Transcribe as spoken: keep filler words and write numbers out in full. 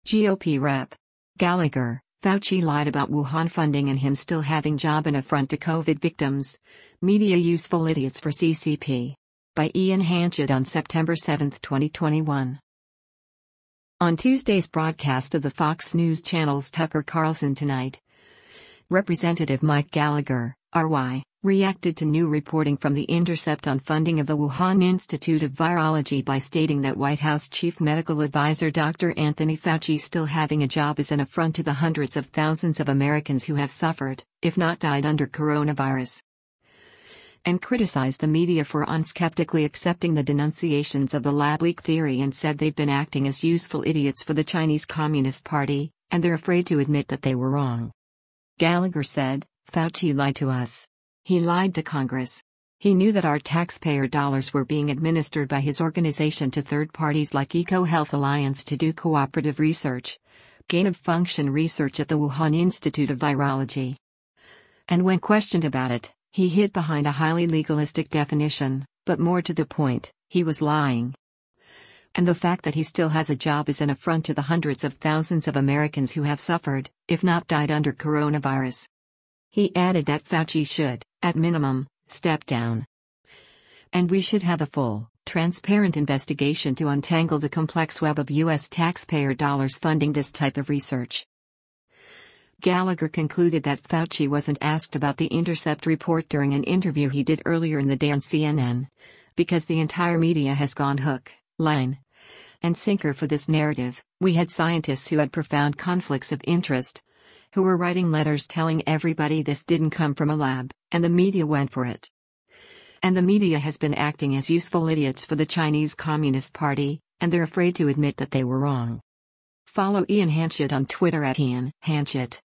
G O P Rep. Gallagher, Fauci lied about Wuhan funding and him still having job, an affront to COVID victims. Media Useful Idiots for C C P. By Ian Hanchett on September seventh, twenty twenty-one. On Tuesday's broadcast of the Fox News Channel's Tucker Carlson Tonight, Representative Mike Gallagher, R Y, reacted to new reporting from The Intercept on funding of the Wuhan Institute of Virology by stating that White House Chief Medical Advisor Doctor Anthony Fauci still having a job is an affront to the hundreds of thousands of Americans who have suffered, if not died, under coronavirus, and criticized the media for unskeptically accepting the denunciations of the lab leak theory and said they've been acting as useful idiots for the Chinese Communist Party, and they're afraid to admit that they were wrong. Gallagher said, "Fauci lied to us. He lied to Congress. He knew that our taxpayer dollars were being administered by his organization to third parties like EcoHealth Alliance to do cooperative research, gain-of-function research at the Wuhan Institute of Virology. And when questioned about it, he hid behind a highly legalistic definition, but more to the point, he was lying. And the fact that he still has a job is an affront to the hundreds of thousands of Americans who have suffered, if not died, under coronavirus." He added that Fauci should, at minimum, step down. And we should have a full, transparent investigation to untangle the complex web of U S taxpayer dollars funding this type of research. Gallagher concluded that Fauci wasn't asked about The Intercept report during an interview he did earlier in the day on C N N, because the entire media has gone hook, line, and sinker for this narrative. We had scientists who had profound conflicts of interest, who were writing letters telling everybody this didn't come from a lab, and the media went for it. And the media has been acting as useful idiots for the Chinese Communist Party, and they're afraid to admit that they were wrong. Follow Ian Hanchett on Twitter at Ian Hanchett.